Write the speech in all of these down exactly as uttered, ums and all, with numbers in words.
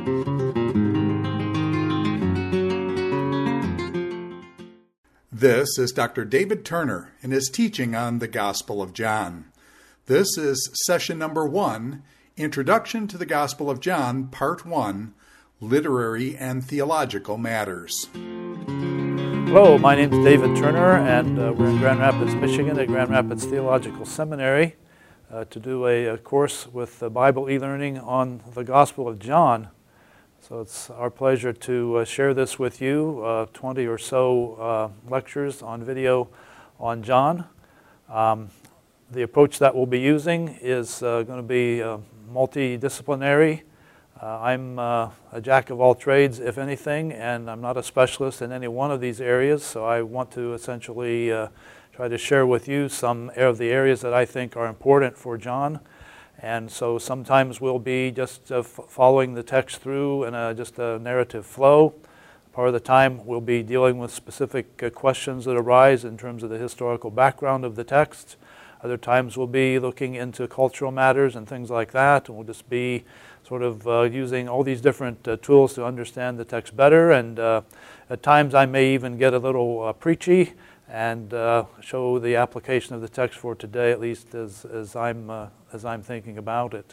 This is Doctor David Turner in his teaching on the Gospel of John. This is session number one, Introduction to the Gospel of John, Part one, Literary and Theological Matters. Hello, my name is David Turner, and uh, we're in Grand Rapids, Michigan at Grand Rapids Theological Seminary uh, to do a, a course with uh, Bible e-learning on the Gospel of John. So it's our pleasure to uh, share this with you, uh, twenty or so uh, lectures on video on John. Um, the approach that we'll be using is uh, going to be uh, multidisciplinary. Uh, I'm uh, a jack of all trades, if anything, and I'm not a specialist in any one of these areas, so I want to essentially uh, try to share with you some of the areas that I think are important for John. And so sometimes we'll be just uh, f following the text through in a, just a narrative flow. Part of the time we'll be dealing with specific uh, questions that arise in terms of the historical background of the text. Other times we'll be looking into cultural matters and things like that, and we'll just be sort of uh, using all these different uh, tools to understand the text better. And uh, at times I may even get a little uh, preachy and uh, show the application of the text for today, at least as, as, I'm, uh, as I'm thinking about it.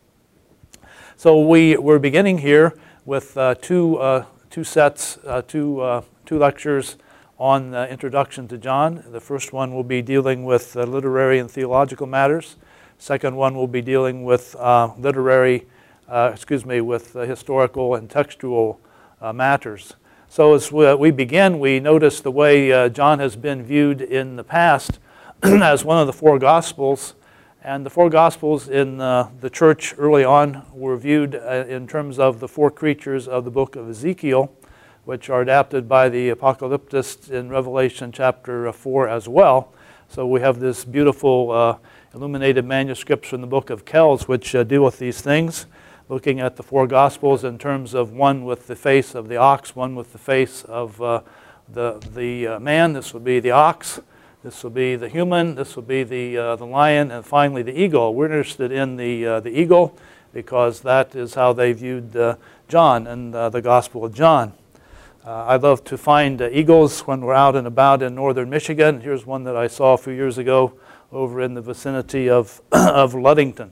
So we, we're beginning here with uh, two, uh, two sets, uh, two, uh, two lectures on the Introduction to John. The first one will be dealing with uh, literary and theological matters. Second one will be dealing with uh, literary, uh, excuse me, with uh, historical and textual uh, matters. So as we begin, we notice the way uh, John has been viewed in the past as one of the four Gospels. And the four Gospels in uh, the church early on were viewed uh, in terms of the four creatures of the book of Ezekiel, which are adapted by the apocalyptists in Revelation chapter four as well. So we have this beautiful uh, illuminated manuscripts from the book of Kells which uh, deal with these things, looking at the four Gospels in terms of one with the face of the ox, one with the face of uh, the, the uh, man. This would be the ox. This will be the human. This will be the, uh, the lion. And finally the eagle. We're interested in the, uh, the eagle because that is how they viewed uh, John and uh, the Gospel of John. Uh, I love to find uh, eagles when we're out and about in northern Michigan. Here's one that I saw a few years ago over in the vicinity of, of Ludington.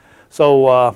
So uh,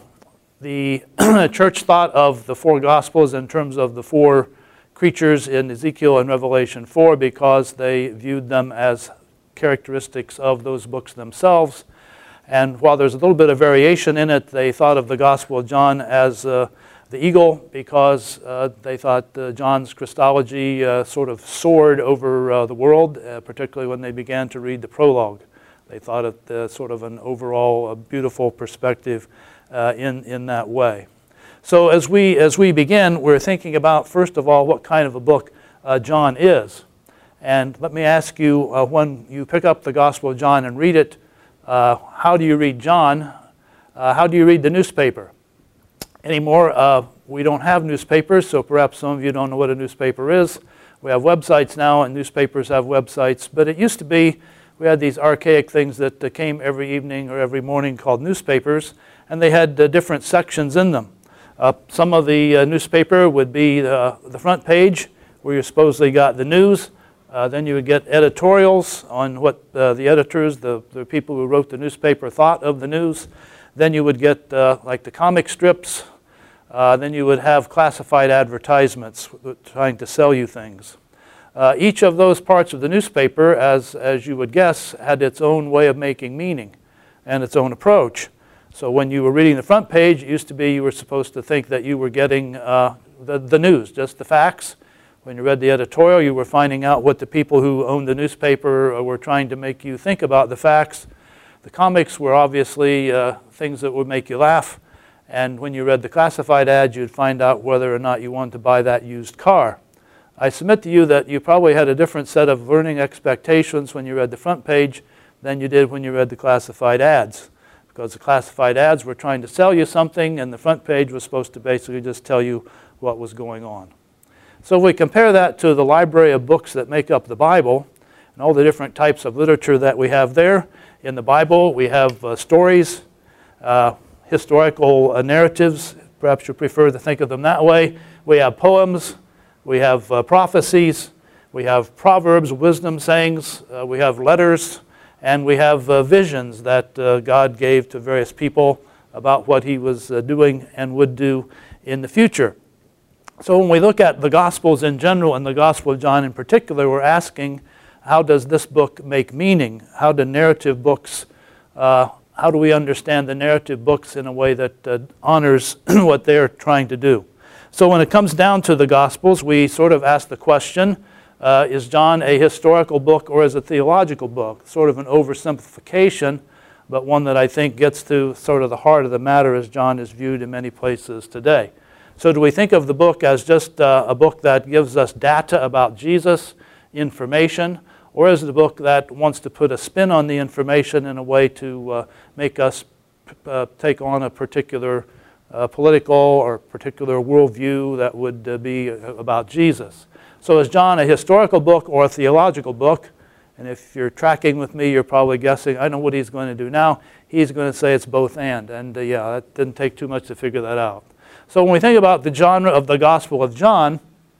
the church thought of the four Gospels in terms of the four creatures in Ezekiel and Revelation four because they viewed them as characteristics of those books themselves. And while there's a little bit of variation in it, they thought of the Gospel of John as uh, the eagle because uh, they thought uh, John's Christology uh, sort of soared over uh, the world, uh, particularly when they began to read the prologue. They thought it uh, sort of an overall uh, beautiful perspective Uh, in, in that way. So as we, as we begin, we're thinking about, first of all, what kind of a book uh, John is. And let me ask you, uh, when you pick up the Gospel of John and read it, uh, how do you read John? Uh, how do you read the newspaper? Anymore, uh, we don't have newspapers, so perhaps some of you don't know what a newspaper is. We have websites now, and newspapers have websites, but it used to be we had these archaic things that uh, came every evening or every morning called newspapers, and they had uh, different sections in them. Uh, some of the uh, newspaper would be uh, the front page, where you supposedly got the news. Uh, then you would get editorials on what uh, the editors, the, the people who wrote the newspaper, thought of the news. Then you would get uh, like the comic strips. Uh, then you would have classified advertisements trying to sell you things. Uh, each of those parts of the newspaper, as, as you would guess, had its own way of making meaning and its own approach. So when you were reading the front page, it used to be you were supposed to think that you were getting uh, the, the news, just the facts. When you read the editorial, you were finding out what the people who owned the newspaper were trying to make you think about the facts. The comics were obviously uh, things that would make you laugh. And when you read the classified ads, you'd find out whether or not you wanted to buy that used car. I submit to you that you probably had a different set of learning expectations when you read the front page than you did when you read the classified ads. Because the classified ads were trying to sell you something, and the front page was supposed to basically just tell you what was going on. So if we compare that to the library of books that make up the Bible, and all the different types of literature that we have there, in the Bible we have uh, stories, uh, historical uh, narratives, perhaps you prefer to think of them that way. We have poems, we have uh, prophecies, we have proverbs, wisdom sayings, uh, we have letters, and we have uh, visions that uh, God gave to various people about what he was uh, doing and would do in the future. So when we look at the Gospels in general and the Gospel of John in particular, we're asking, how does this book make meaning? How do narrative books, uh, how do we understand the narrative books in a way that uh, honors what they're trying to do? So when it comes down to the Gospels, we sort of ask the question, uh, is John a historical book or is it a theological book? Sort of an oversimplification, but one that I think gets to sort of the heart of the matter as John is viewed in many places today. So do we think of the book as just uh, a book that gives us data about Jesus, information, or is it a book that wants to put a spin on the information in a way to uh, make us uh, take on a particular uh, political or particular worldview that would uh, be about Jesus? So is John a historical book or a theological book? And if you're tracking with me, you're probably guessing, I know what he's going to do now. He's going to say it's both and. And uh, yeah, that didn't take too much to figure that out. So when we think about the genre of the Gospel of John,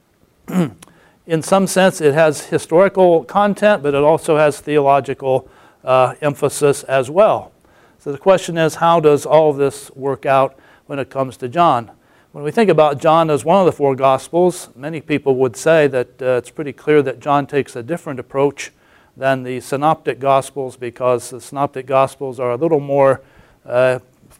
in some sense it has historical content, but it also has theological uh, emphasis as well. So the question is, how does all of this work out when it comes to John? When we think about John as one of the four Gospels, many people would say that uh, it's pretty clear that John takes a different approach than the Synoptic Gospels, because the Synoptic Gospels are a little more, uh,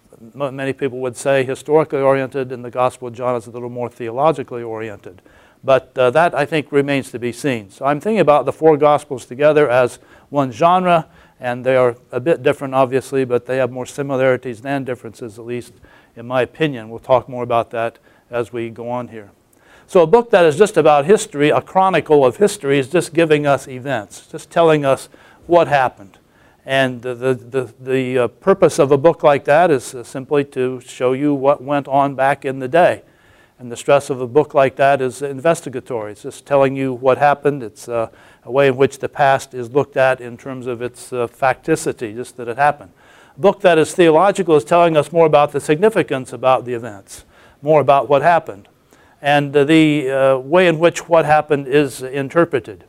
many people would say, historically oriented, and the Gospel of John is a little more theologically oriented. But uh, that, I think, remains to be seen. So I'm thinking about the four Gospels together as one genre, and they are a bit different, obviously, but they have more similarities than differences, at least in my opinion. We'll talk more about that as we go on here. So a book that is just about history, a chronicle of history, is just giving us events, just telling us what happened. And the, the, the, the uh, purpose of a book like that is uh, simply to show you what went on back in the day. And the stress of a book like that is investigatory. It's just telling you what happened. It's uh, a way in which the past is looked at in terms of its uh, facticity, just that it happened. A book that is theological is telling us more about the significance about the events, more about what happened, and uh, the uh, way in which what happened is interpreted.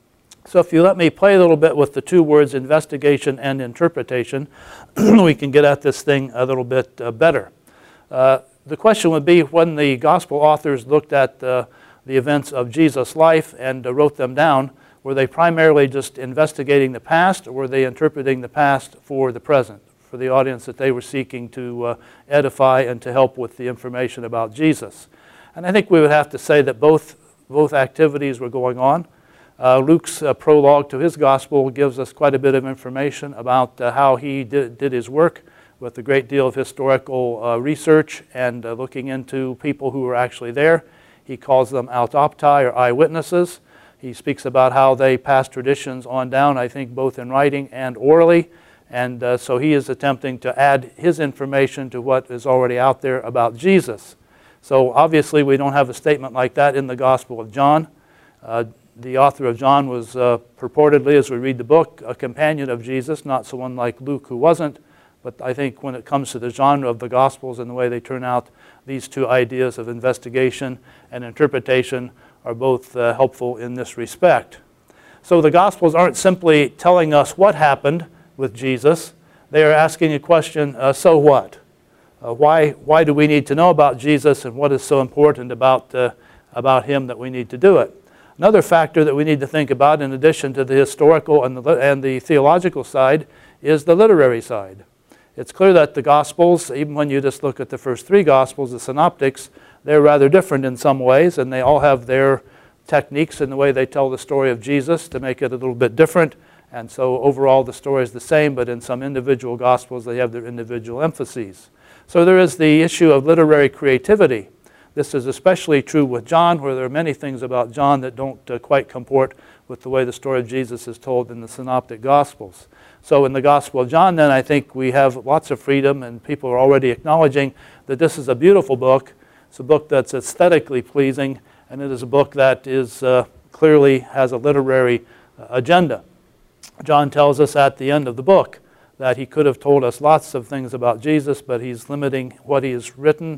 So if you let me play a little bit with the two words investigation and interpretation, we can get at this thing a little bit uh, better. Uh, the question would be, when the gospel authors looked at uh, the events of Jesus' life and uh, wrote them down, were they primarily just investigating the past, or were they interpreting the past for the present, for the audience that they were seeking to uh, edify and to help with the information about Jesus? And I think we would have to say that both, both activities were going on. Uh, Luke's uh, prologue to his gospel gives us quite a bit of information about uh, how he did, did his work, with a great deal of historical uh, research and uh, looking into people who were actually there. He calls them autoptai, or eyewitnesses. He speaks about how they passed traditions on down, I think, both in writing and orally. And uh, so he is attempting to add his information to what is already out there about Jesus. So obviously we don't have a statement like that in the Gospel of John. Uh, the author of John was uh, purportedly, as we read the book, a companion of Jesus, not someone like Luke who wasn't. But I think when it comes to the genre of the Gospels and the way they turn out, these two ideas of investigation and interpretation are both uh, helpful in this respect. So the Gospels aren't simply telling us what happened with Jesus. They are asking a question, uh, so what? Uh, why, why do we need to know about Jesus, and what is so important about, uh, about him that we need to do it? Another factor that we need to think about, in addition to the historical and the, and the theological side, is the literary side. It's clear that the Gospels, even when you just look at the first three Gospels, the Synoptics, they're rather different in some ways, and they all have their techniques in the way they tell the story of Jesus to make it a little bit different. And so overall the story is the same, but in some individual Gospels they have their individual emphases. So there is the issue of literary creativity. This is especially true with John, where there are many things about John that don't uh, quite comport with the way the story of Jesus is told in the Synoptic Gospels. So in the Gospel of John, then, I think we have lots of freedom, and people are already acknowledging that this is a beautiful book. It's a book that's aesthetically pleasing, and it is a book that is uh, clearly has a literary uh, agenda. John tells us at the end of the book that he could have told us lots of things about Jesus, but he's limiting what he has written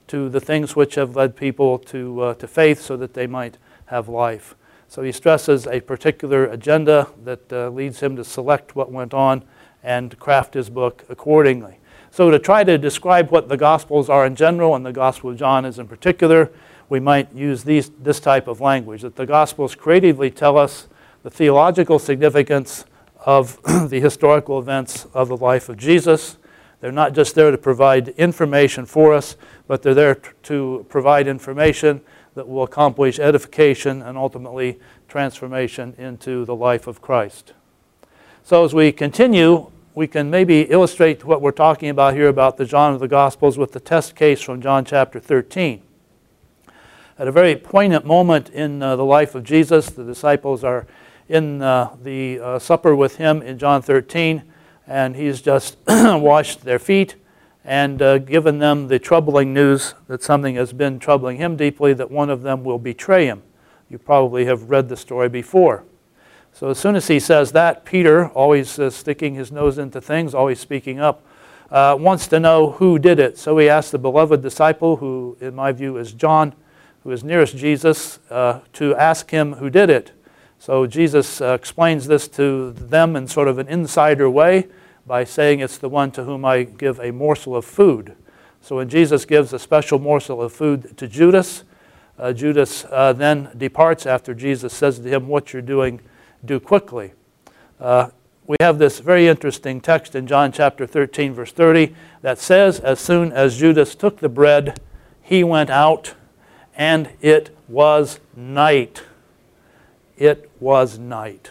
to the things which have led people to, uh, to faith so that they might have life. So he stresses a particular agenda that uh, leads him to select what went on and craft his book accordingly. So to try to describe what the Gospels are in general and the Gospel of John is in particular, we might use these, this type of language, that the Gospels creatively tell us the theological significance of the historical events of the life of Jesus. They're not just there to provide information for us, but they're there t- to provide information that will accomplish edification and ultimately transformation into the life of Christ. So as we continue, we can maybe illustrate what we're talking about here about the genre of the Gospels with the test case from John chapter thirteen. At a very poignant moment in uh, the life of Jesus, the disciples are in uh, the uh, supper with him in John thirteen, and he's just washed their feet and uh, given them the troubling news that something has been troubling him deeply, that one of them will betray him. You probably have read the story before. So as soon as he says that, Peter, always uh, sticking his nose into things, always speaking up, uh, wants to know who did it. So he asks the beloved disciple, who in my view is John, who is nearest Jesus, uh, to ask him who did it. So Jesus uh, explains this to them in sort of an insider way by saying it's the one to whom I give a morsel of food. So when Jesus gives a special morsel of food to Judas, uh, Judas uh, then departs after Jesus says to him, "What you're doing, do quickly." Uh, we have this very interesting text in John chapter thirteen, verse thirty, that says, as soon as Judas took the bread, he went out, and it was night. It was night.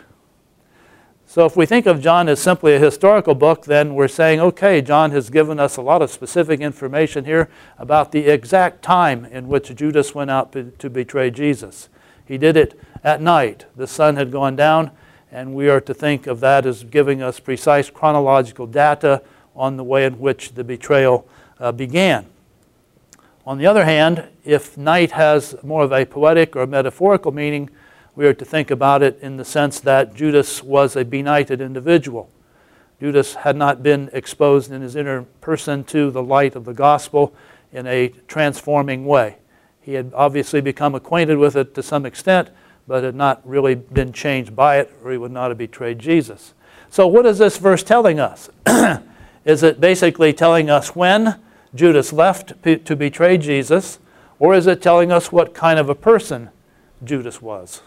So if we think of John as simply a historical book, then we're saying, okay, John has given us a lot of specific information here about the exact time in which Judas went out to betray Jesus. He did it at night. The sun had gone down, and we are to think of that as giving us precise chronological data on the way in which the betrayal uh, began. On the other hand, if night has more of a poetic or metaphorical meaning, we are to think about it in the sense that Judas was a benighted individual. Judas had not been exposed in his inner person to the light of the gospel in a transforming way. He had obviously become acquainted with it to some extent, but had not really been changed by it, or he would not have betrayed Jesus. So what is this verse telling us? Is it basically telling us when Judas left to betray Jesus, or is it telling us what kind of a person Judas was?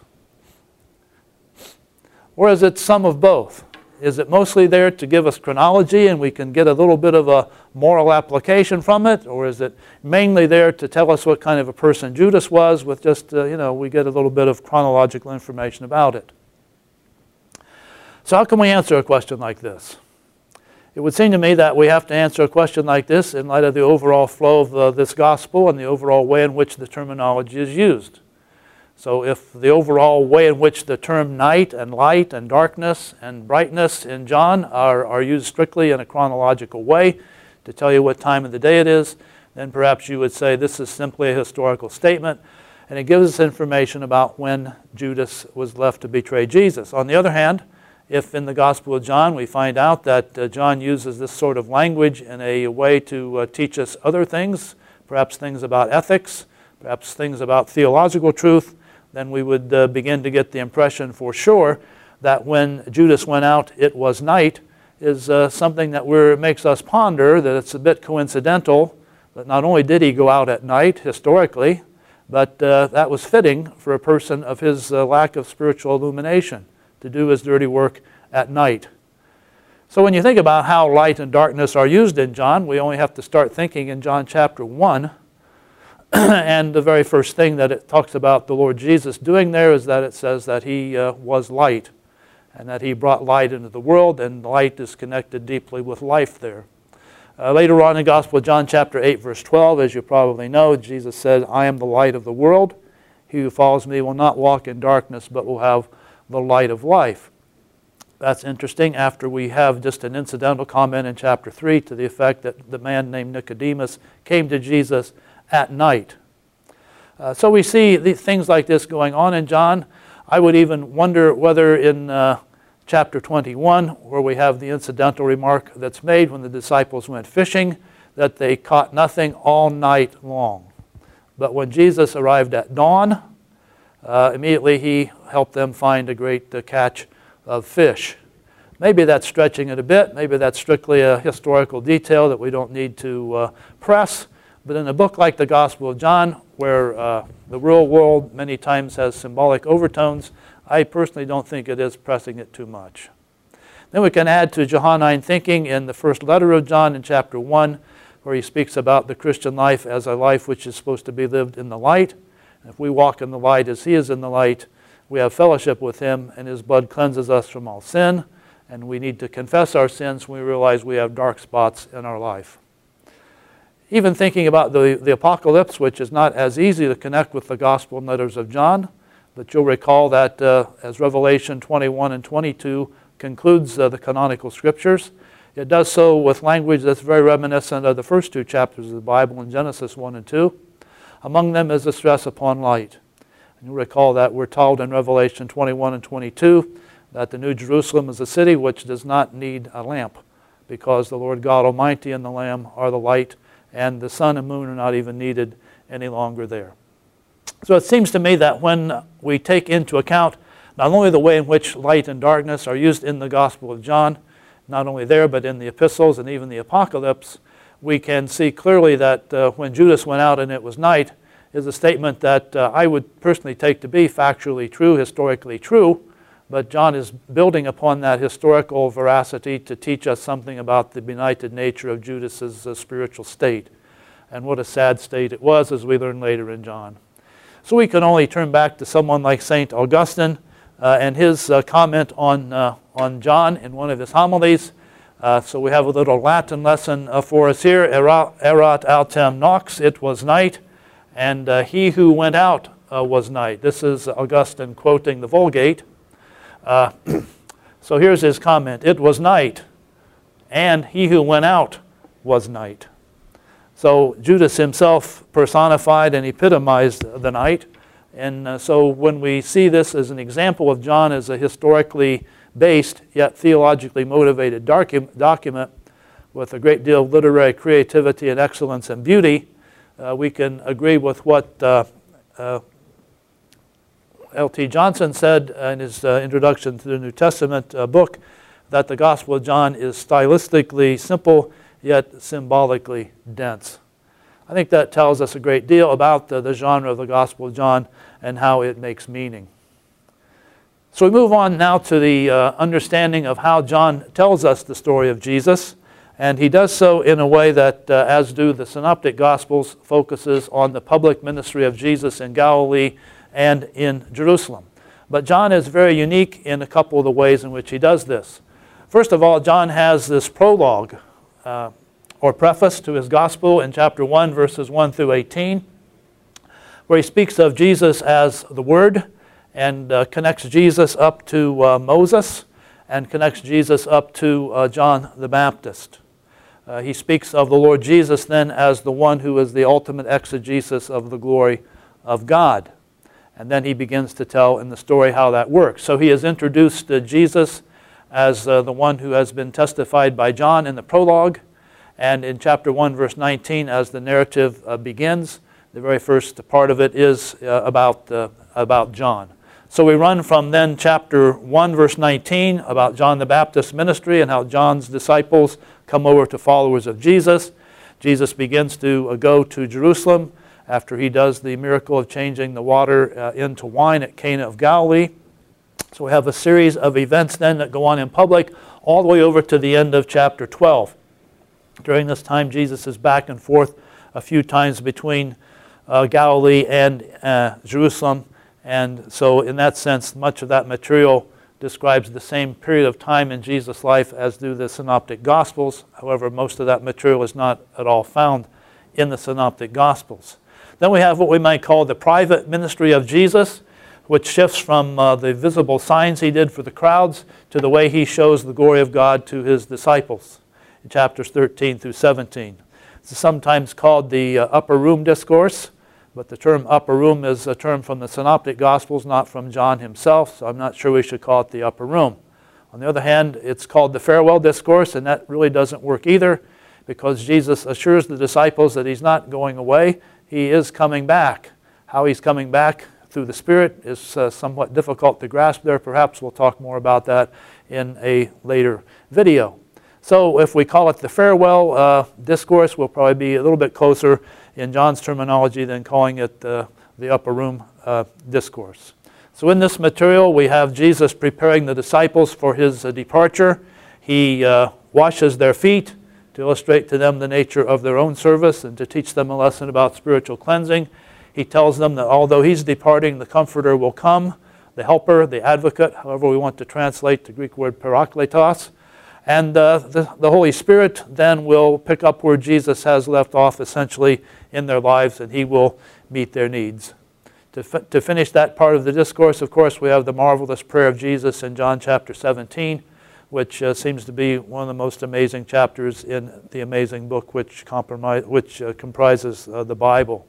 Or is it some of both? Is it mostly there to give us chronology and we can get a little bit of a moral application from it? Or is it mainly there to tell us what kind of a person Judas was with just, uh, you know, we get a little bit of chronological information about it? So how can we answer a question like this? It would seem to me that we have to answer a question like this in light of the overall flow of uh, this gospel and the overall way in which the terminology is used. So if the overall way in which the term night and light and darkness and brightness in John are, are used strictly in a chronological way to tell you what time of the day it is, then perhaps you would say this is simply a historical statement, and it gives us information about when Judas was left to betray Jesus. On the other hand, if in the Gospel of John we find out that uh, John uses this sort of language in a way to uh, teach us other things, perhaps things about ethics, perhaps things about theological truth, then we would uh, begin to get the impression for sure that when Judas went out, it was night, is uh, something that we're, makes us ponder that it's a bit coincidental that not only did he go out at night historically, but uh, that was fitting for a person of his uh, lack of spiritual illumination to do his dirty work at night. So when you think about how light and darkness are used in John, we only have to start thinking in John chapter one. And the very first thing that it talks about the Lord Jesus doing there is that it says that he uh, was light and that he brought light into the world, and light is connected deeply with life there. Uh, later on in the Gospel of John chapter eight verse twelve, as you probably know, Jesus said, "I am the light of the world. He who follows me will not walk in darkness but will have the light of life." That's interesting after we have just an incidental comment in chapter three to the effect that the man named Nicodemus came to Jesus at night. Uh, so we see the, things like this going on in John. I would even wonder whether in uh, chapter twenty-one, where we have the incidental remark that's made when the disciples went fishing, that they caught nothing all night long. But when Jesus arrived at dawn, uh, immediately he helped them find a great uh, catch of fish. Maybe that's stretching it a bit. Maybe that's strictly a historical detail that we don't need to uh, press. But in a book like the Gospel of John, where uh, the real world many times has symbolic overtones, I personally don't think it is pressing it too much. Then we can add to Johannine thinking in the first letter of John in chapter one, where he speaks about the Christian life as a life which is supposed to be lived in the light. And if we walk in the light as he is in the light, we have fellowship with him, and his blood cleanses us from all sin. And we need to confess our sins when we realize we have dark spots in our life. Even thinking about the, the apocalypse, which is not as easy to connect with the gospel and letters of John, but you'll recall that uh, as Revelation twenty-one and twenty-two concludes uh, the canonical scriptures, it does so with language that's very reminiscent of the first two chapters of the Bible in Genesis one and two. Among them is the stress upon light. And you'll recall that we're told in Revelation twenty-one and twenty-two that the New Jerusalem is a city which does not need a lamp, because the Lord God Almighty and the Lamb are the light, and the sun and moon are not even needed any longer there. So it seems to me that when we take into account not only the way in which light and darkness are used in the Gospel of John, not only there but in the epistles and even the apocalypse, we can see clearly that uh, when Judas went out and it was night is a statement that uh, I would personally take to be factually true, historically true, but John is building upon that historical veracity to teach us something about the benighted nature of Judas's uh, spiritual state. And what a sad state it was, as we learn later in John. So we can only turn back to someone like Saint Augustine uh, and his uh, comment on, uh, on John in one of his homilies. Uh, so we have a little Latin lesson uh, for us here. Erat, erat autem nox, it was night, and uh, he who went out uh, was night. This is Augustine quoting the Vulgate. Uh, so here's his comment. It was night, and he who went out was night. So Judas himself personified and epitomized the night. And uh, so when we see this as an example of John as a historically based yet theologically motivated docu- document with a great deal of literary creativity and excellence and beauty, uh, we can agree with what uh, uh, L T Johnson said in his uh, introduction to the New Testament uh, book, that the Gospel of John is stylistically simple yet symbolically dense. I think that tells us a great deal about the, the genre of the Gospel of John and how it makes meaning. So we move on now to the uh, understanding of how John tells us the story of Jesus, and he does so in a way that, uh, as do the Synoptic Gospels, focuses on the public ministry of Jesus in Galilee and in Jerusalem. But John is very unique in a couple of the ways in which he does this. First of all, John has this prologue uh, or preface to his gospel in chapter one, verses one through eighteen, where he speaks of Jesus as the Word and uh, connects Jesus up to uh, Moses and connects Jesus up to uh, John the Baptist. Uh, he speaks of the Lord Jesus then as the one who is the ultimate exegesis of the glory of God. And then he begins to tell in the story how that works. So he has introduced uh, Jesus as uh, the one who has been testified by John in the prologue. And in chapter one, verse nineteen, as the narrative uh, begins, the very first part of it is uh, about, uh, about John. So we run from then chapter one, verse nineteen, about John the Baptist's ministry and how John's disciples come over to followers of Jesus. Jesus begins to uh, go to Jerusalem after he does the miracle of changing the water uh, into wine at Cana of Galilee. So we have a series of events then that go on in public all the way over to the end of chapter twelve. During this time, Jesus is back and forth a few times between uh, Galilee and uh, Jerusalem. And so in that sense, much of that material describes the same period of time in Jesus' life as do the Synoptic Gospels. However, most of that material is not at all found in the Synoptic Gospels. Then we have what we might call the private ministry of Jesus, which shifts from uh, the visible signs he did for the crowds to the way he shows the glory of God to his disciples in chapters thirteen through seventeen. It's sometimes called the uh, upper room discourse, but the term upper room is a term from the Synoptic Gospels, not from John himself, so I'm not sure we should call it the upper room. On the other hand, it's called the farewell discourse, and that really doesn't work either, because Jesus assures the disciples that he's not going away. He is coming back. How he's coming back through the Spirit is uh, somewhat difficult to grasp there. Perhaps we'll talk more about that in a later video. So if we call it the farewell uh, discourse, we'll probably be a little bit closer in John's terminology than calling it uh, the upper room uh, discourse. So in this material, we have Jesus preparing the disciples for his uh, departure. He uh, washes their feet to illustrate to them the nature of their own service and to teach them a lesson about spiritual cleansing. He tells them that although he's departing, the Comforter will come, the Helper, the Advocate, however we want to translate the Greek word parakletos. And uh, the, the Holy Spirit then will pick up where Jesus has left off, essentially, in their lives, and he will meet their needs. To, fi- to finish that part of the discourse, of course, we have the marvelous prayer of Jesus in John chapter seventeen, which uh, seems to be one of the most amazing chapters in the amazing book which, compromise, which uh, comprises uh, the Bible.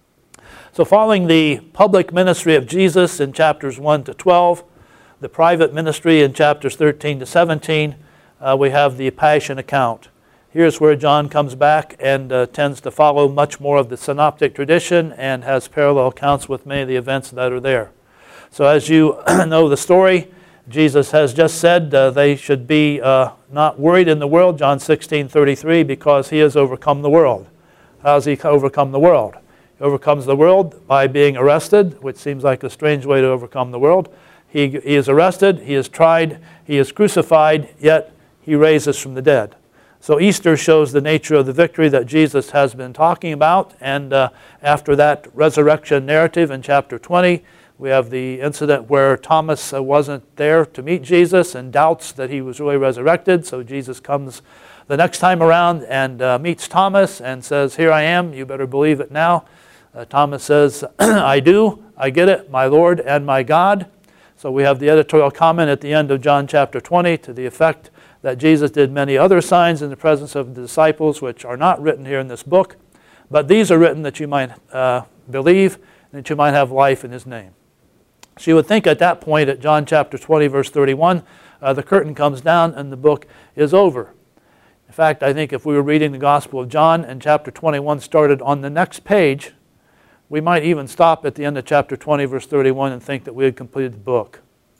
So following the public ministry of Jesus in chapters one to twelve, the private ministry in chapters thirteen to seventeen, uh, we have the Passion account. Here's where John comes back and uh, tends to follow much more of the synoptic tradition and has parallel accounts with many of the events that are there. So as you know the story, Jesus has just said uh, they should be uh, not worried in the world, John sixteen thirty-three, because he has overcome the world. How has he overcome the world? He overcomes the world by being arrested, which seems like a strange way to overcome the world. He, he is arrested, he is tried, he is crucified, yet he raises from the dead. So Easter shows the nature of the victory that Jesus has been talking about. And uh, after that resurrection narrative in chapter twenty, we have the incident where Thomas uh, wasn't there to meet Jesus and doubts that he was really resurrected. So Jesus comes the next time around and uh, meets Thomas and says, "Here I am, you better believe it now." Uh, Thomas says, "I do, I get it, my Lord and my God." So we have the editorial comment at the end of John chapter twenty to the effect that Jesus did many other signs in the presence of the disciples, which are not written here in this book, but these are written that you might uh, believe and that you might have life in his name. So you would think at that point, at John chapter twenty, verse thirty-one, uh, the curtain comes down and the book is over. In fact, I think if we were reading the Gospel of John and chapter twenty-one started on the next page, we might even stop at the end of chapter twenty, verse thirty-one, and think that we had completed the book.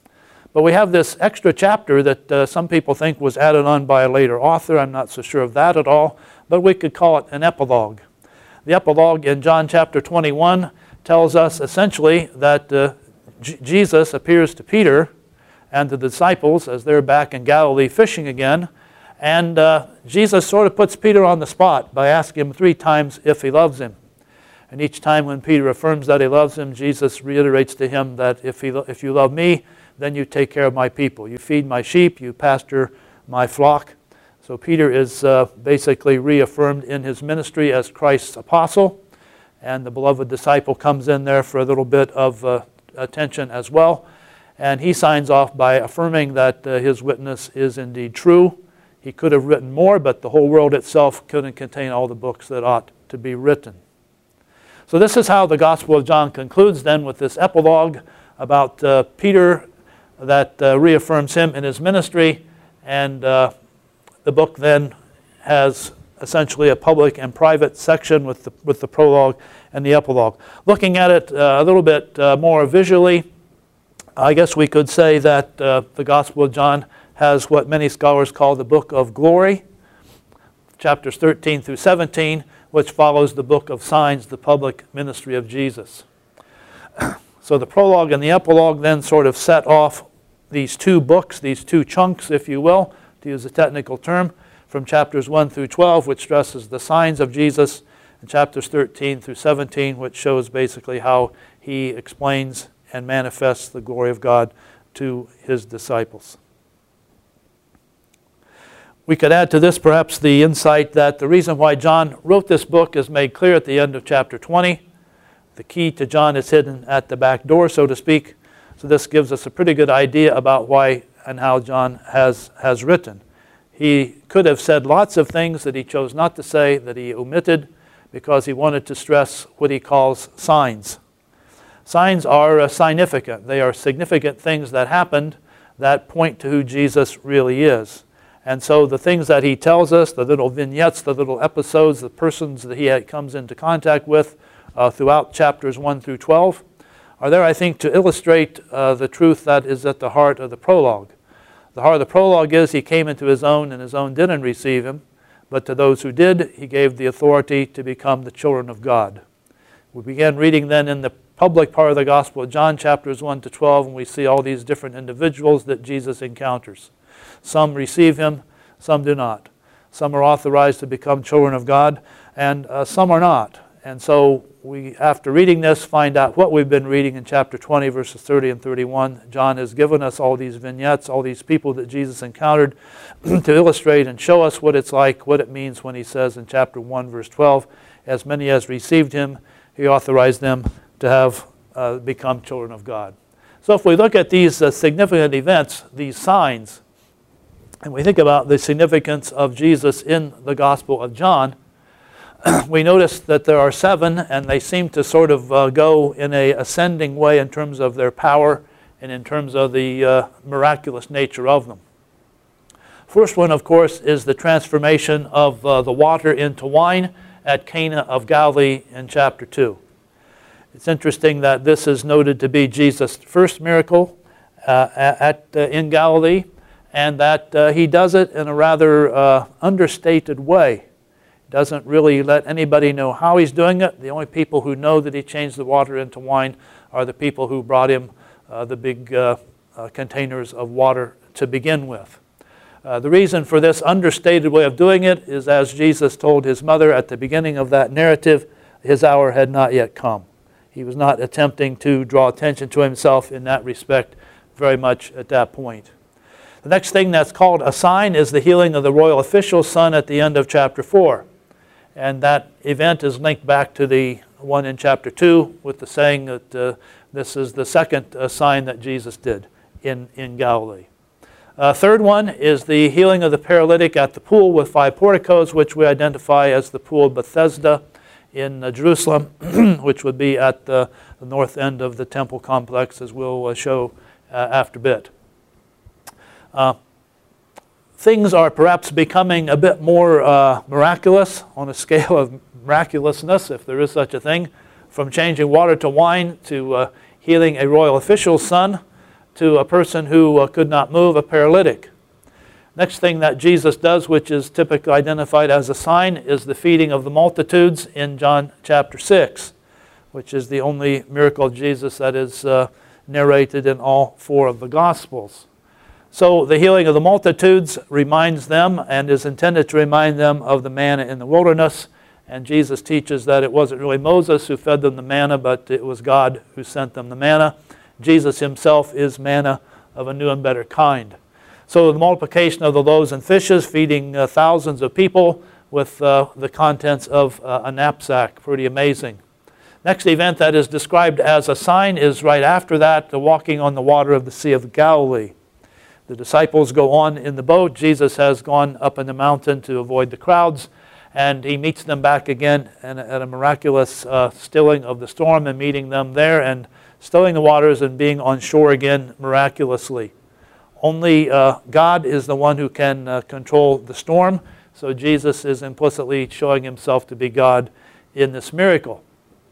But we have this extra chapter that uh, some people think was added on by a later author. I'm not so sure of that at all, but we could call it an epilogue. The epilogue in John chapter twenty-one tells us essentially that uh, J- Jesus appears to Peter and the disciples as they're back in Galilee fishing again, and uh, Jesus sort of puts Peter on the spot by asking him three times if he loves him. And each time when Peter affirms that he loves him, Jesus reiterates to him that if, he, if you love me, then you take care of my people. You feed my sheep, you pasture my flock. So Peter is uh, basically reaffirmed in his ministry as Christ's apostle. And the beloved disciple comes in there for a little bit of uh, attention as well. And he signs off by affirming that uh, his witness is indeed true. He could have written more, but the whole world itself couldn't contain all the books that ought to be written. So this is how the Gospel of John concludes then, with this epilogue about uh, Peter that uh, reaffirms him in his ministry. And uh, the book then has essentially a public and private section with the, with the prologue and the epilogue. Looking at it uh, a little bit uh, more visually, I guess we could say that uh, the Gospel of John has what many scholars call the book of glory, chapters thirteen through seventeen, which follows the book of signs, the public ministry of Jesus. So the prologue and the epilogue then sort of set off these two books, these two chunks, if you will, to use a technical term, from chapters one through twelve, which stresses the signs of Jesus, and chapters thirteen through seventeen, which shows basically how he explains and manifests the glory of God to his disciples. We could add to this perhaps the insight that the reason why John wrote this book is made clear at the end of chapter twenty. The key to John is hidden at the back door, so to speak. So this gives us a pretty good idea about why and how John has, has written. He could have said lots of things that he chose not to say, that he omitted, because he wanted to stress what he calls signs. Signs are uh, significant. They are significant things that happened that point to who Jesus really is. And so the things that he tells us, the little vignettes, the little episodes, the persons that he comes into contact with uh, throughout chapters one through twelve, are there, I think, to illustrate uh, the truth that is at the heart of the prologue. The heart of the prologue is he came into his own, and his own didn't receive him. But to those who did, he gave the authority to become the children of God. We began reading then in the public part of the Gospel of John, chapters one to twelve, and we see all these different individuals that Jesus encounters. Some receive him, some do not. Some are authorized to become children of God, and uh, some are not. And so we, after reading this, find out what we've been reading in chapter twenty, verses thirty and thirty-one. John has given us all these vignettes, all these people that Jesus encountered to illustrate and show us what it's like, what it means when he says in chapter one, verse twelve, as many as received him, he authorized them to have uh, become children of God. So if we look at these uh, significant events, these signs, and we think about the significance of Jesus in the Gospel of John, we notice that there are seven, and they seem to sort of uh, go in a ascending way in terms of their power and in terms of the uh, miraculous nature of them. First one, of course, is the transformation of uh, the water into wine at Cana of Galilee in chapter two. It's interesting that this is noted to be Jesus' first miracle uh, at uh, in Galilee, and that uh, he does it in a rather uh, understated way. Doesn't really let anybody know how he's doing it. The only people who know that he changed the water into wine are the people who brought him uh, the big uh, uh, containers of water to begin with. Uh, the reason for this understated way of doing it is, as Jesus told his mother at the beginning of that narrative, his hour had not yet come. He was not attempting to draw attention to himself in that respect very much at that point. The next thing that's called a sign is the healing of the royal official's son at the end of chapter four. And that event is linked back to the one in chapter two with the saying that uh, this is the second uh, sign that Jesus did in, in Galilee. Uh, third one is the healing of the paralytic at the pool with five porticos, which we identify as the pool of Bethesda in uh, Jerusalem, which would be at the, the north end of the temple complex, as we'll uh, show uh, after a bit. Uh, Things are perhaps becoming a bit more uh, miraculous on a scale of miraculousness, if there is such a thing, from changing water to wine to uh, healing a royal official's son to a person who uh, could not move, a paralytic. Next thing that Jesus does, which is typically identified as a sign, is the feeding of the multitudes in John chapter six, which is the only miracle of Jesus that is uh, narrated in all four of the Gospels. So the healing of the multitudes reminds them and is intended to remind them of the manna in the wilderness. And Jesus teaches that it wasn't really Moses who fed them the manna, but it was God who sent them the manna. Jesus himself is manna of a new and better kind. So the multiplication of the loaves and fishes, feeding uh, thousands of people with uh, the contents of uh, a knapsack. Pretty amazing. Next event that is described as a sign is right after that, the walking on the water of the Sea of Galilee. The disciples go on in the boat. Jesus has gone up in the mountain to avoid the crowds, and he meets them back again and at a miraculous uh, stilling of the storm, and meeting them there and stilling the waters and being on shore again miraculously. Only uh, God is the one who can uh, control the storm, so Jesus is implicitly showing himself to be God in this miracle.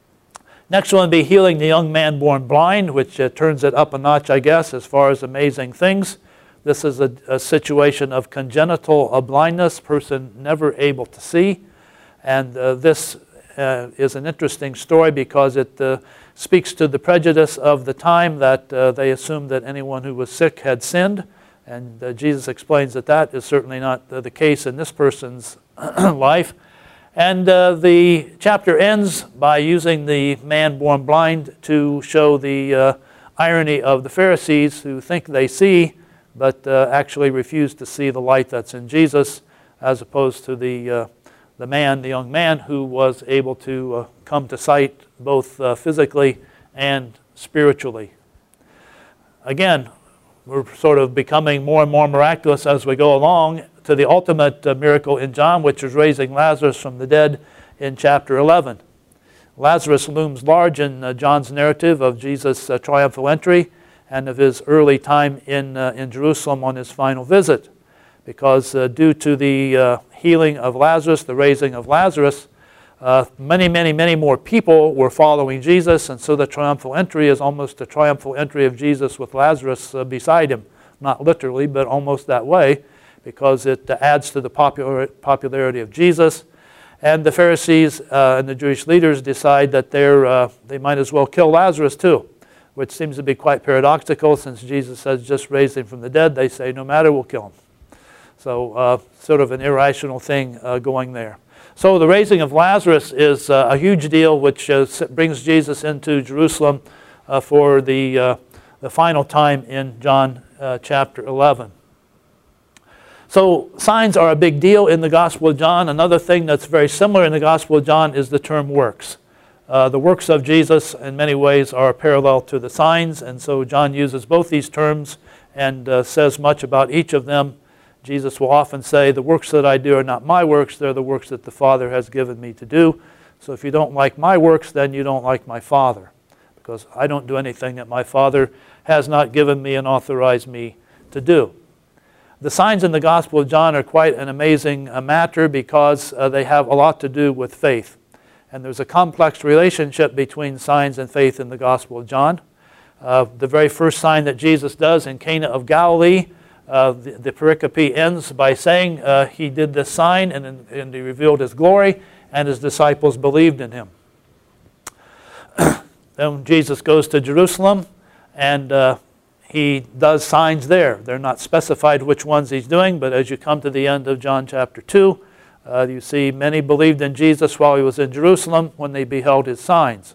Next one would be healing the young man born blind, which uh, turns it up a notch, I guess, as far as amazing things. This is a, a situation of congenital uh, blindness, person never able to see. And uh, this uh, is an interesting story because it uh, speaks to the prejudice of the time that uh, they assumed that anyone who was sick had sinned. And uh, Jesus explains that that is certainly not uh, the case in this person's life. And uh, the chapter ends by using the man born blind to show the uh, irony of the Pharisees who think they see, but uh, actually refuse to see the light that's in Jesus, as opposed to the uh, the man, the young man, who was able to uh, come to sight both uh, physically and spiritually. Again, we're sort of becoming more and more miraculous as we go along to the ultimate uh, miracle in John, which is raising Lazarus from the dead in chapter eleven. Lazarus looms large in uh, John's narrative of Jesus' uh, triumphal entry and of his early time in, uh, in Jerusalem on his final visit, because uh, due to the uh, healing of Lazarus, the raising of Lazarus, uh, many, many, many more people were following Jesus, and so the triumphal entry is almost a triumphal entry of Jesus with Lazarus uh, beside him. Not literally, but almost that way, because it uh, adds to the popular, popularity of Jesus. And the Pharisees uh, and the Jewish leaders decide that they're, uh, they might as well kill Lazarus too, which seems to be quite paradoxical, since Jesus says just raised him from the dead. They say, no matter, we'll kill him. So uh, sort of an irrational thing uh, going there. So the raising of Lazarus is uh, a huge deal, which uh, brings Jesus into Jerusalem uh, for the, uh, the final time in John uh, chapter eleven. So signs are a big deal in the Gospel of John. Another thing that's very similar in the Gospel of John is the term works. Uh, the works of Jesus in many ways are parallel to the signs, and so John uses both these terms and uh, says much about each of them. Jesus will often say, the works that I do are not my works, they're the works that the Father has given me to do. So if you don't like my works, then you don't like my Father, because I don't do anything that my Father has not given me and authorized me to do. The signs in the Gospel of John are quite an amazing uh, matter, because uh, they have a lot to do with faith. And there's a complex relationship between signs and faith in the Gospel of John. Uh, the very first sign that Jesus does in Cana of Galilee, uh, the, the pericope ends by saying uh, he did this sign and, and he revealed his glory, and his disciples believed in him. Then Jesus goes to Jerusalem, and uh, he does signs there. They're not specified which ones he's doing, but as you come to the end of John chapter two, uh, you see many believed in Jesus while he was in Jerusalem when they beheld his signs.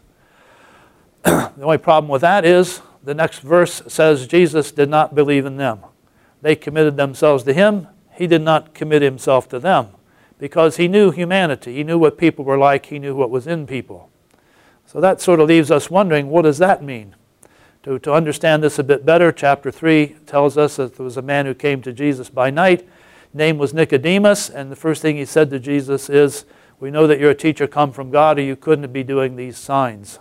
The only problem with that is the next verse says Jesus did not believe in them. They committed themselves to him. He did not commit himself to them, because he knew humanity. He knew what people were like. He knew what was in people. So that sort of leaves us wondering, what does that mean? To, to understand this a bit better, chapter three tells us that there was a man who came to Jesus by night. His name was Nicodemus, and the first thing he said to Jesus is, we know that you're a teacher come from God, or you couldn't be doing these signs.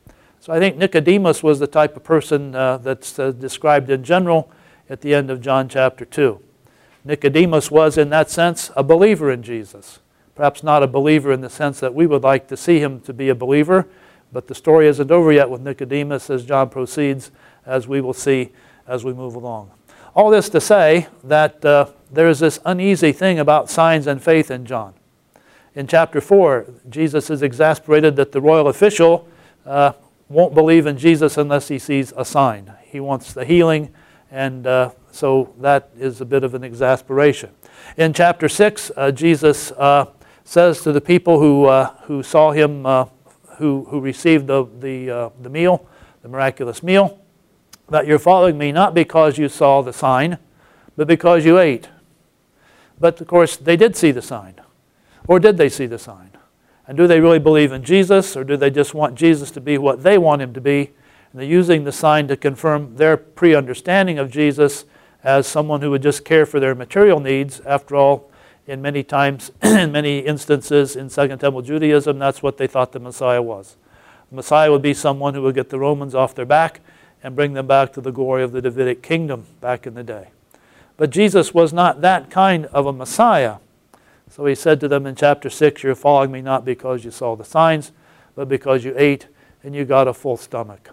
So I think Nicodemus was the type of person uh, that's uh, described in general at the end of John chapter two. Nicodemus was, in that sense, a believer in Jesus. Perhaps not a believer in the sense that we would like to see him to be a believer, but the story isn't over yet with Nicodemus as John proceeds, as we will see as we move along. All this to say that uh, there is this uneasy thing about signs and faith in John. In chapter four, Jesus is exasperated that the royal official uh, won't believe in Jesus unless he sees a sign. He wants the healing, and uh, so that is a bit of an exasperation. In chapter six, uh, Jesus uh, says to the people who, uh, who saw him uh, Who, who received the, the, uh, the meal, the miraculous meal, that you're following me not because you saw the sign, but because you ate. But of course, they did see the sign. Or did they see the sign? And do they really believe in Jesus, or do they just want Jesus to be what they want him to be? And they're using the sign to confirm their pre-understanding of Jesus as someone who would just care for their material needs. After all, in many times, in many instances in Second Temple Judaism, that's what they thought the Messiah was. The Messiah would be someone who would get the Romans off their back and bring them back to the glory of the Davidic kingdom back in the day. But Jesus was not that kind of a Messiah. So he said to them in chapter six, you're following me not because you saw the signs, but because you ate and you got a full stomach.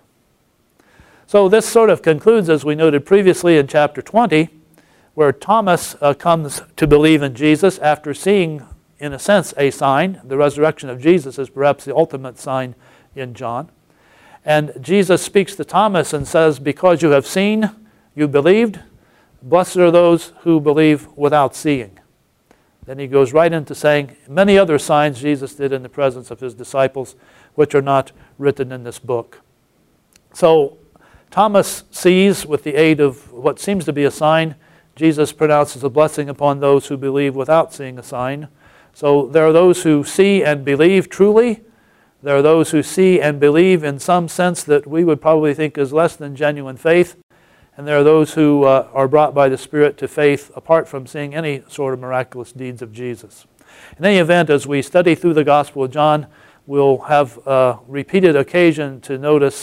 So this sort of concludes, as we noted previously in chapter twenty, where Thomas uh, comes to believe in Jesus after seeing, in a sense, a sign. The resurrection of Jesus is perhaps the ultimate sign in John. And Jesus speaks to Thomas and says, because you have seen, you believed. Blessed are those who believe without seeing. Then he goes right into saying many other signs Jesus did in the presence of his disciples, which are not written in this book. So Thomas sees, with the aid of what seems to be a sign. Jesus pronounces a blessing upon those who believe without seeing a sign. So there are those who see and believe truly. There are those who see and believe in some sense that we would probably think is less than genuine faith. And there are those who uh, are brought by the Spirit to faith apart from seeing any sort of miraculous deeds of Jesus. In any event, as we study through the Gospel of John, we'll have uh, repeated occasion to notice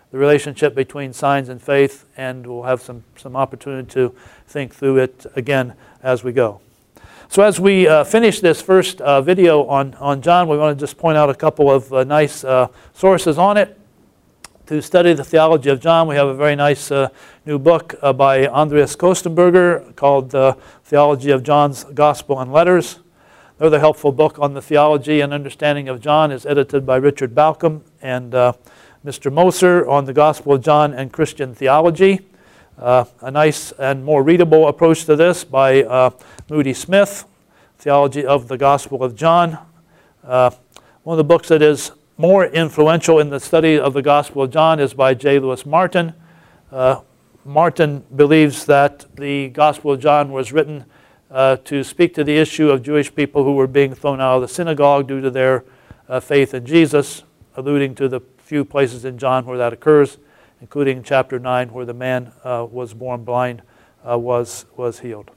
the relationship between signs and faith, and we'll have some, some opportunity to think through it again as we go. So as we uh, finish this first uh, video on, on John, we want to just point out a couple of uh, nice uh, sources on it. To study the theology of John, we have a very nice uh, new book uh, by Andreas Kostenberger called uh, Theology of John's Gospel and Letters. Another helpful book on the theology and understanding of John is edited by Richard Balcom and uh, Mister Moser on the Gospel of John and Christian Theology. Uh, a nice and more readable approach to this by uh, Moody Smith, Theology of the Gospel of John. Uh, one of the books that is more influential in the study of the Gospel of John is by J. Lewis Martin. Uh, Martin believes that the Gospel of John was written uh, to speak to the issue of Jewish people who were being thrown out of the synagogue due to their uh, faith in Jesus, alluding to the few places in John where that occurs, including chapter nine where the man uh, was born blind uh, was, was healed.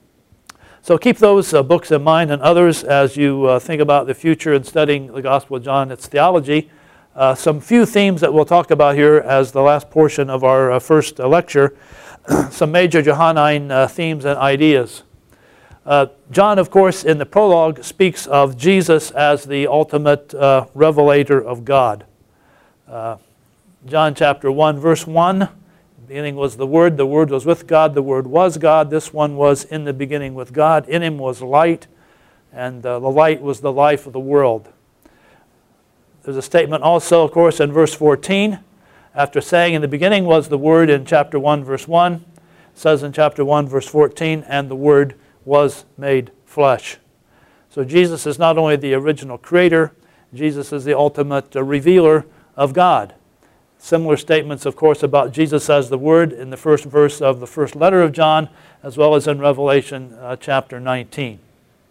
So keep those uh, books in mind and others as you uh, think about the future in studying the Gospel of John, its theology. Uh, some few themes that we'll talk about here as the last portion of our uh, first uh, lecture. Some major Johannine uh, themes and ideas. Uh, John, of course, in the prologue speaks of Jesus as the ultimate uh, revelator of God. Uh, John chapter one, verse one. The beginning was the Word, the Word was with God, the Word was God. This one was in the beginning with God. In him was light, and uh, the light was the life of the world. There's a statement also, of course, in verse fourteen. After saying in the beginning was the Word in chapter one, verse one, it says in chapter one, verse fourteen, and the Word was made flesh. So Jesus is not only the original creator, Jesus is the ultimate uh, revealer of God. Similar statements, of course, about Jesus as the Word in the first verse of the first letter of John, as well as in Revelation uh, chapter nineteen.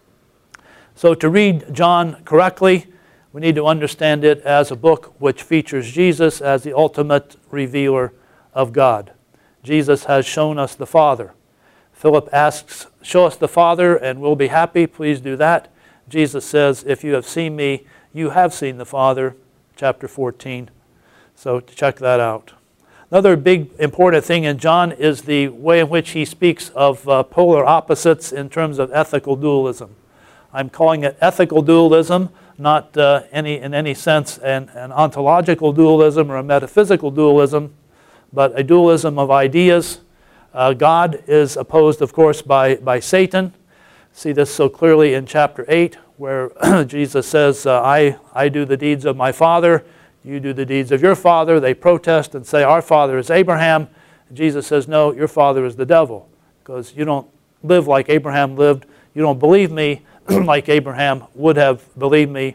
So to read John correctly, we need to understand it as a book which features Jesus as the ultimate revealer of God. Jesus has shown us the Father. Philip asks, "Show us the Father and we'll be happy." Please do that. Jesus says, "If you have seen me, you have seen the Father." Chapter fourteen. So check that out. Another big important thing in John is the way in which he speaks of uh, polar opposites in terms of ethical dualism. I'm calling it ethical dualism, not uh, any in any sense an, an ontological dualism or a metaphysical dualism, but a dualism of ideas. Uh, God is opposed, of course, by, by Satan. See this so clearly in chapter eight, where Jesus says, uh, I, I do the deeds of my Father. You do the deeds of your father. They protest and say, our father is Abraham. Jesus says, no, your father is the devil, because you don't live like Abraham lived. You don't believe me like Abraham would have believed me.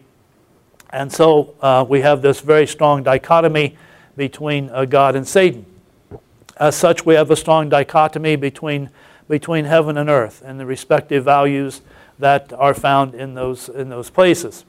And so uh, we have this very strong dichotomy between uh, God and Satan. As such, we have a strong dichotomy between, between heaven and earth and the respective values that are found in those, in those places.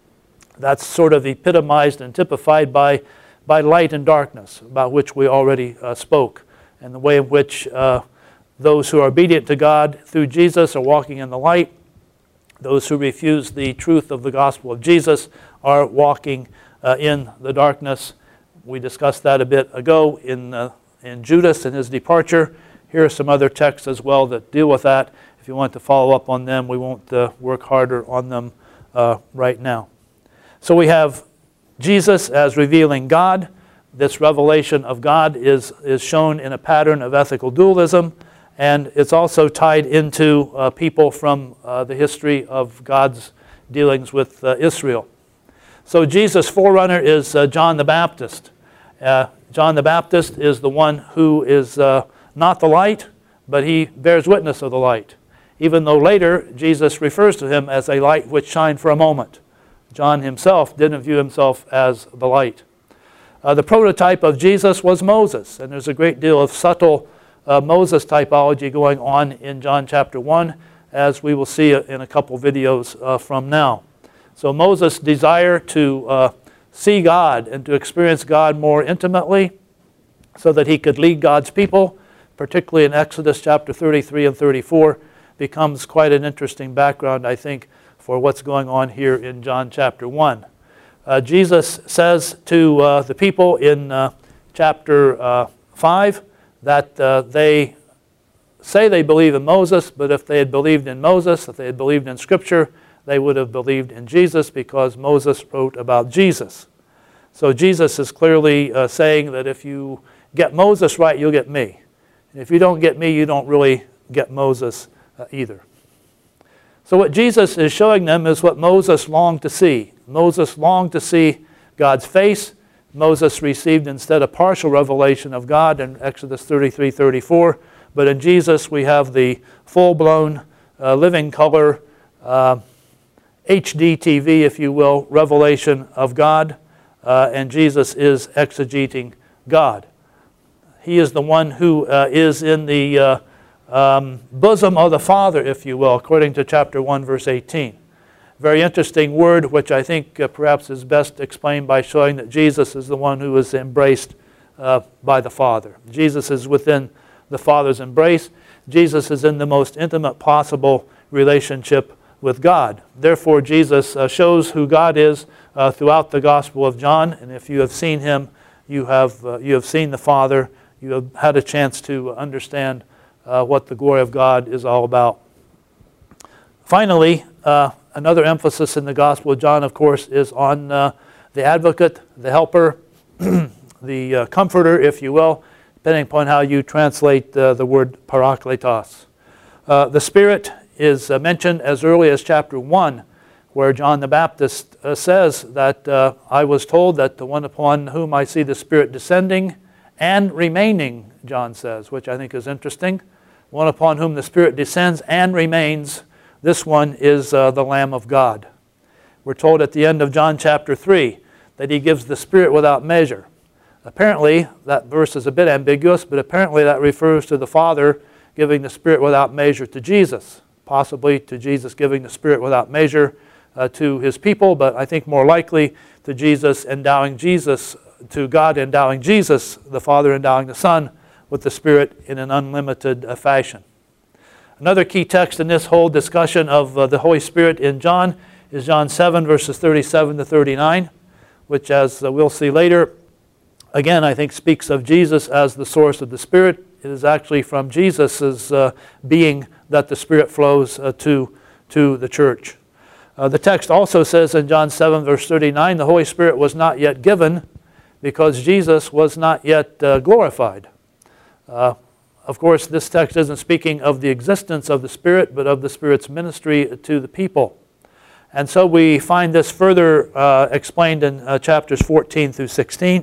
That's sort of epitomized and typified by, by light and darkness, about which we already uh, spoke, and the way in which uh, those who are obedient to God through Jesus are walking in the light. Those who refuse the truth of the gospel of Jesus are walking uh, in the darkness. We discussed that a bit ago in, uh, in Judas and his departure. Here are some other texts as well that deal with that. If you want to follow up on them, we won't uh, work harder on them uh, right now. So we have Jesus as revealing God. This revelation of God is, is shown in a pattern of ethical dualism, and it's also tied into uh, people from uh, the history of God's dealings with uh, Israel. So Jesus' forerunner is uh, John the Baptist. Uh, John the Baptist is the one who is uh, not the light, but he bears witness of the light, even though later Jesus refers to him as a light which shined for a moment. John himself didn't view himself as the light. Uh, the prototype of Jesus was Moses, and there's a great deal of subtle uh, Moses typology going on in John chapter one, as we will see in a couple videos uh, from now. So Moses' desire to uh, see God and to experience God more intimately so that he could lead God's people, particularly in Exodus chapter thirty-three and thirty-four, becomes quite an interesting background, I think, for what's going on here in John chapter one. Uh, Jesus says to uh, the people in uh, chapter uh, five, that uh, they say they believe in Moses, but if they had believed in Moses, if they had believed in Scripture, they would have believed in Jesus because Moses wrote about Jesus. So Jesus is clearly uh, saying that if you get Moses right, you'll get me. And if you don't get me, you don't really get Moses uh, either. So what Jesus is showing them is what Moses longed to see. Moses longed to see God's face. Moses received instead a partial revelation of God in Exodus thirty-three thirty-four. But in Jesus we have the full-blown, uh, living color, uh, H D T V, if you will, revelation of God. Uh, and Jesus is exegeting God. He is the one who uh, is in the uh, um, bosom of the Father, if you will, according to chapter one, verse eighteen. Very interesting word, which I think uh, perhaps is best explained by showing that Jesus is the one who is embraced uh, by the Father. Jesus is within the Father's embrace. Jesus is in the most intimate possible relationship with God. Therefore, Jesus uh, shows who God is uh, throughout the Gospel of John. And if you have seen him, you have, uh, you have seen the Father. You have had a chance to understand uh, what the glory of God is all about. Finally, uh, another emphasis in the Gospel of John, of course, is on uh, the advocate, the helper, the uh, comforter, if you will, depending upon how you translate uh, the word parakletos. Uh, the Spirit is uh, mentioned as early as chapter one, where John the Baptist uh, says that uh, I was told that the one upon whom I see the Spirit descending and remaining, John says, which I think is interesting. One upon whom the Spirit descends and remains, this one is uh, the Lamb of God. We're told at the end of John chapter three that he gives the Spirit without measure. Apparently, that verse is a bit ambiguous, but apparently that refers to the Father giving the Spirit without measure to Jesus. Possibly to Jesus giving the Spirit without measure uh, to his people, but I think more likely to Jesus endowing Jesus, to God endowing Jesus, the Father endowing the Son with the Spirit in an unlimited uh, fashion. Another key text in this whole discussion of uh, the Holy Spirit in John is John seven, verses thirty-seven to thirty-nine, which, as uh, we'll see later, again, I think speaks of Jesus as the source of the Spirit. It is actually from Jesus' uh, being that the Spirit flows uh, to, to the church. Uh, the text also says in John seven, verse thirty-nine, the Holy Spirit was not yet given because Jesus was not yet uh, glorified. Uh, of course, this text isn't speaking of the existence of the Spirit, but of the Spirit's ministry to the people. And so we find this further uh, explained in uh, chapters fourteen through sixteen,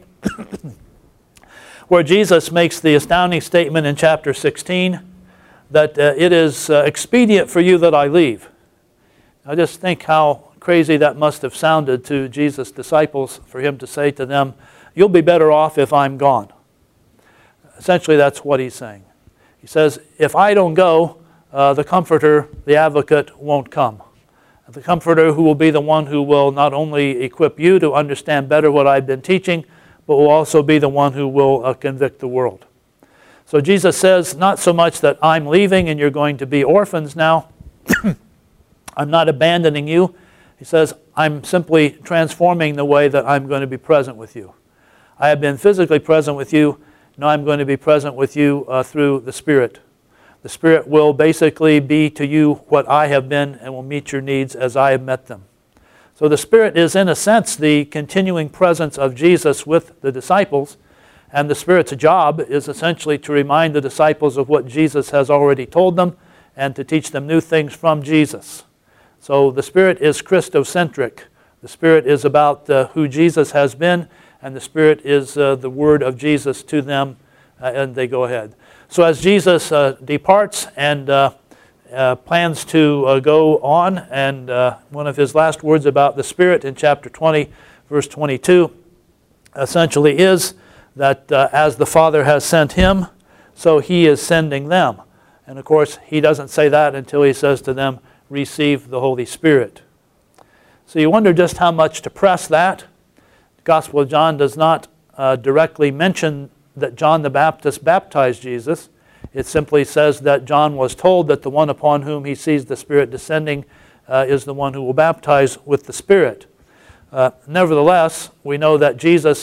where Jesus makes the astounding statement in chapter sixteen that uh, it is uh, expedient for you that I leave. I just think how crazy that must have sounded to Jesus' disciples for him to say to them, you'll be better off if I'm gone. Essentially, that's what he's saying. He says, if I don't go, uh, the Comforter, the Advocate, won't come. The Comforter, who will be the one who will not only equip you to understand better what I've been teaching, but will also be the one who will uh, convict the world. So Jesus says, not so much that I'm leaving and you're going to be orphans now. I'm not abandoning you. He says, I'm simply transforming the way that I'm going to be present with you. I have been physically present with you. Now I'm going to be present with you uh, through the Spirit. The Spirit will basically be to you what I have been and will meet your needs as I have met them. So the Spirit is, in a sense, the continuing presence of Jesus with the disciples. And the Spirit's job is essentially to remind the disciples of what Jesus has already told them and to teach them new things from Jesus. So the Spirit is Christocentric. The Spirit is about uh, who Jesus has been, and the Spirit is uh, the word of Jesus to them, uh, and they go ahead. So as Jesus uh, departs and uh, uh, plans to uh, go on, and uh, one of his last words about the Spirit in chapter twenty, verse twenty-two, essentially is that uh, as the Father has sent him, so he is sending them. And of course, he doesn't say that until he says to them, receive the Holy Spirit. So you wonder just how much to press that. The Gospel of John does not uh, directly mention that John the Baptist baptized Jesus. It simply says that John was told that the one upon whom he sees the Spirit descending uh, is the one who will baptize with the Spirit. Uh, nevertheless, we know that Jesus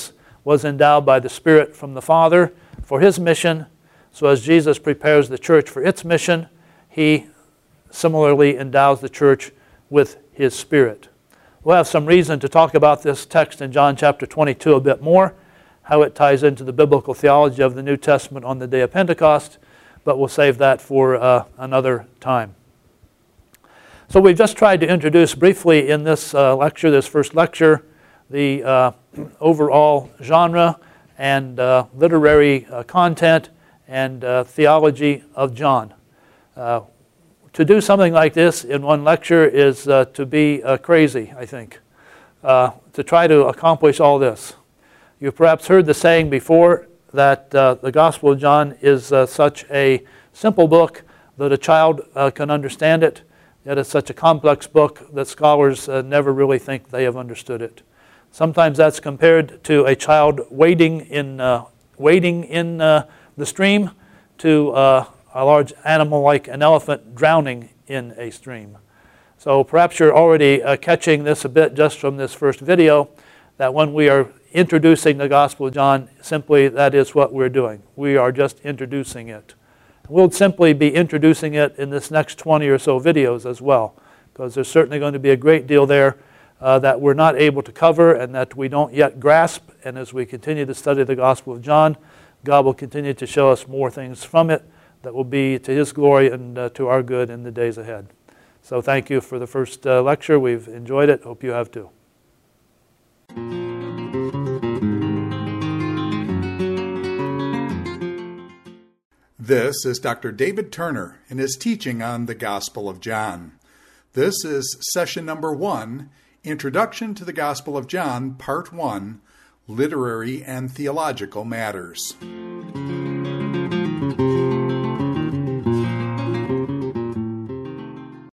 was endowed by the Spirit from the Father for his mission. So as Jesus prepares the church for its mission, he similarly endows the church with his Spirit. We'll have some reason to talk about this text in John chapter twenty-two a bit more, how it ties into the biblical theology of the New Testament on the day of Pentecost, but we'll save that for uh, another time. So we've just tried to introduce briefly in this uh, lecture, this first lecture, the uh, overall genre and uh, literary uh, content and uh, theology of John. Uh, to do something like this in one lecture is uh, to be uh, crazy, I think, uh, to try to accomplish all this. You've perhaps heard the saying before that uh, the Gospel of John is uh, such a simple book that a child uh, can understand it, yet it's such a complex book that scholars uh, never really think they have understood it. Sometimes that's compared to a child wading in, uh, wading in uh, the stream to uh, a large animal like an elephant drowning in a stream. So perhaps you're already uh, catching this a bit just from this first video, that when we are introducing the Gospel of John, simply that is what we're doing. We are just introducing it. We'll simply be introducing it in this next twenty or so videos as well, because there's certainly going to be a great deal there uh, that we're not able to cover and that we don't yet grasp. And as we continue to study the Gospel of John, God will continue to show us more things from it that will be to his glory and uh, to our good in the days ahead. So thank you for the first uh, lecture. We've enjoyed it. Hope you have too. This is Doctor David Turner in his teaching on the Gospel of John. This is session number one, Introduction to the Gospel of John, Part one, Literary and Theological Matters.